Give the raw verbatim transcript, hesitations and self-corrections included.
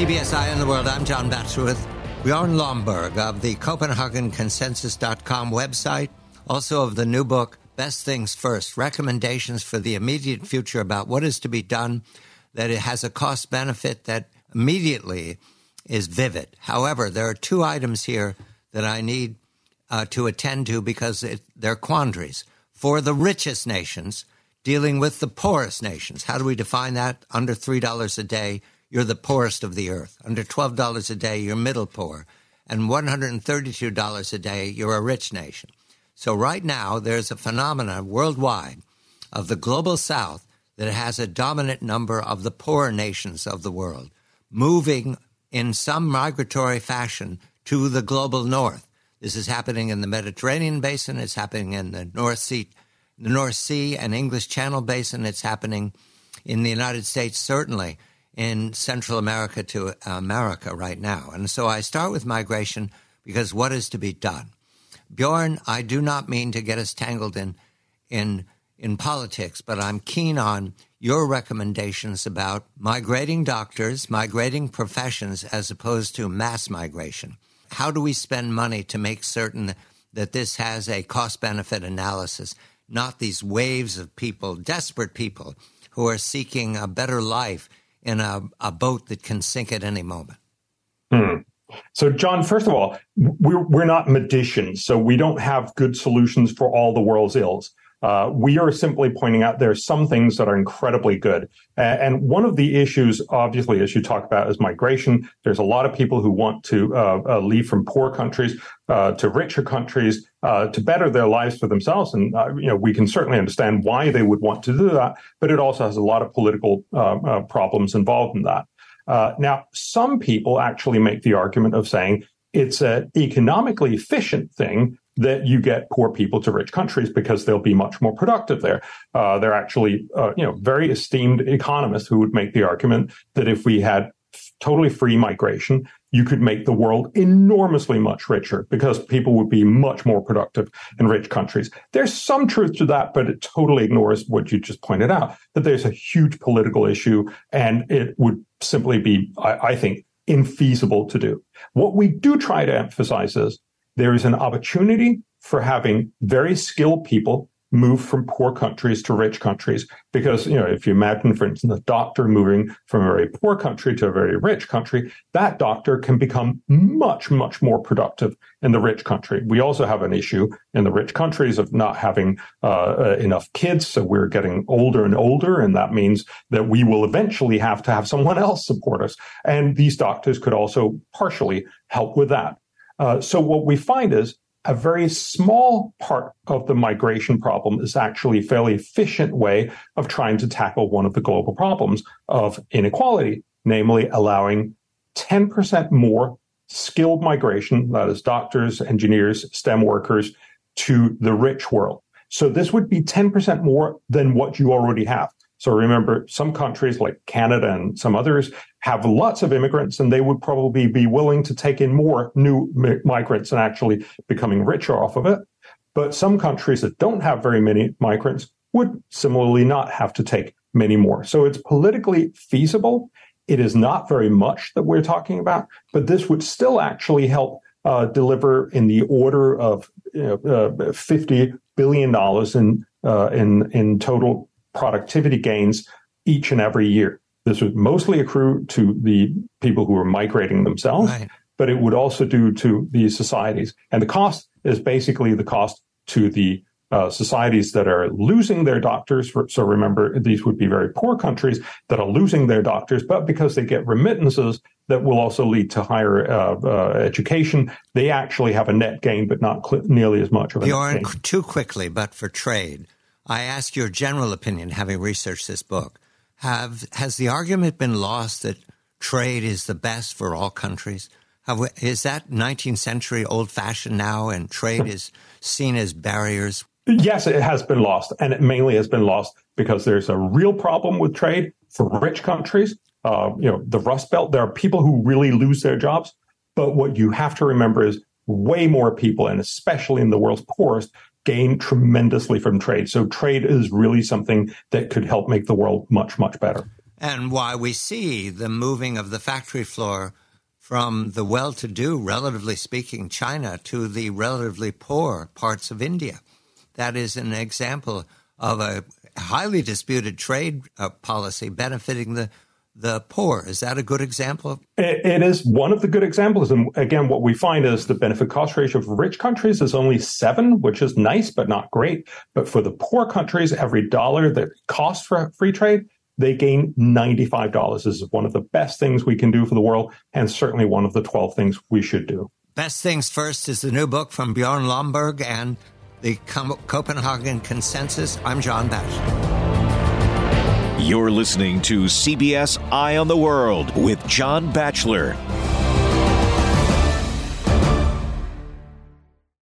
C B S Eye on the World, I'm John Batsworth. Bjorn Lomborg of the Copenhagen Consensus dot com website, also of the new book, Best Things First, recommendations for the immediate future about what is to be done, that it has a cost-benefit that immediately is vivid. However, there are two items here that I need uh, to attend to because it, they're quandaries. For the richest nations, dealing with the poorest nations. How do we define that? Under three dollars a day, you're the poorest of the earth. Under twelve dollars a day, you're middle poor. And one hundred thirty-two dollars a day, you're a rich nation. So right now, there's a phenomenon worldwide of the global south that has a dominant number of the poorer nations of the world moving in some migratory fashion to the global north. This is happening in the Mediterranean basin. It's happening in the North Sea, the North Sea and English Channel basin. It's happening in the United States, certainly in Central America to America right now. And so I start with migration because what is to be done? Bjorn, I do not mean to get us tangled in in in politics, but I'm keen on your recommendations about migrating doctors, migrating professions, as opposed to mass migration. How do we spend money to make certain that this has a cost-benefit analysis, not these waves of people, desperate people, who are seeking a better life in a, a boat that can sink at any moment? Hmm. So, John, first of all, we're, we're not magicians, so we don't have good solutions for all the world's ills. Uh, we are simply pointing out there are some things that are incredibly good. And, and one of the issues, obviously, as you talk about, is migration. There's a lot of people who want to uh, uh, leave from poor countries uh, to richer countries uh, to better their lives for themselves. And, uh, you know, we can certainly understand why they would want to do that, but it also has a lot of political uh, uh, problems involved in that. Uh, now, some people actually make the argument of saying it's an economically efficient thing that you get poor people to rich countries because they'll be much more productive there. Uh, they're actually, uh, you know, very esteemed economists who would make the argument that if we had f- totally free migration, you could make the world enormously much richer because people would be much more productive in rich countries. There's some truth to that, but it totally ignores what you just pointed out, that there's a huge political issue and it would simply be, I, I think, infeasible to do. What we do try to emphasize is there is an opportunity for having very skilled people move from poor countries to rich countries. Because, you know, if you imagine, for instance, a doctor moving from a very poor country to a very rich country, that doctor can become much, much more productive in the rich country. We also have an issue in the rich countries of not having uh, uh, enough kids. So we're getting older and older. And that means that we will eventually have to have someone else support us. And these doctors could also partially help with that. Uh, so what we find is a very small part of the migration problem is actually a fairly efficient way of trying to tackle one of the global problems of inequality, namely allowing ten percent more skilled migration, that is doctors, engineers, STEM workers, to the rich world. So this would be ten percent more than what you already have. So remember, some countries like Canada and some others have lots of immigrants, and they would probably be willing to take in more new mi- migrants and actually becoming richer off of it. But some countries that don't have very many migrants would similarly not have to take many more. So it's politically feasible. It is not very much that we're talking about, but this would still actually help uh, deliver in the order of you know, uh, fifty billion dollars in, uh, in, in total productivity gains each and every year. This would mostly accrue to the people who are migrating themselves, right, but it would also do to these societies. And the cost is basically the cost to the uh, societies that are losing their doctors. So remember, these would be very poor countries that are losing their doctors, but because they get remittances that will also lead to higher uh, uh, education, they actually have a net gain, but not cl- nearly as much of a Bjorn, net gain. Too quickly, but for trade, I ask your general opinion, having researched this book. Have has the argument been lost that trade is the best for all countries? Have we, is that nineteenth century old-fashioned now, and trade is seen as barriers? Yes, it has been lost, and it mainly has been lost because there's a real problem with trade for rich countries. Uh, you know, the Rust Belt, there are people who really lose their jobs, but what you have to remember is way more people, and especially in the world's poorest, gain tremendously from trade. So trade is really something that could help make the world much, much better. and why we see the moving of the factory floor from the well-to-do, relatively speaking, China to the relatively poor parts of India. That is an example of a highly disputed trade uh, policy benefiting the the poor. Is that a good example? It, it is one of the good examples. And again, what we find is the benefit cost ratio of rich countries is only seven, which is nice, but not great. But for the poor countries, every dollar that costs for free trade, they gain ninety-five dollars. This is one of the best things we can do for the world, and certainly one of the twelve things we should do. Best Things First is the new book from Bjorn Lomborg and the Copenhagen Consensus. I'm John Batchelor. You're listening to C B S Eye on the World with John Batchelor.